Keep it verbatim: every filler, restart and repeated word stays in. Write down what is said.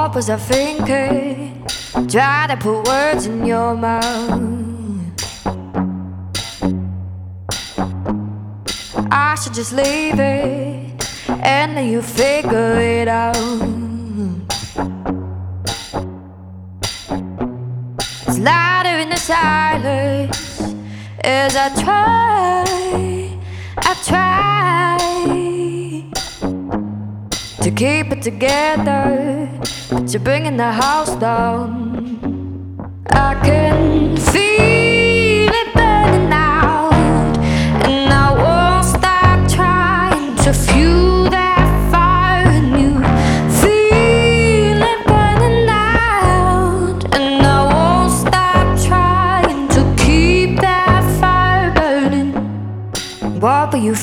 What was I thinking? Try to put words in your mouth. I should just leave it and then you figure it out. It's louder in the silence as I try, I try to keep it together, but you're bringing the house down. I can feel